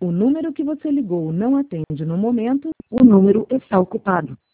O número que você ligou não atende no momento, o número está ocupado.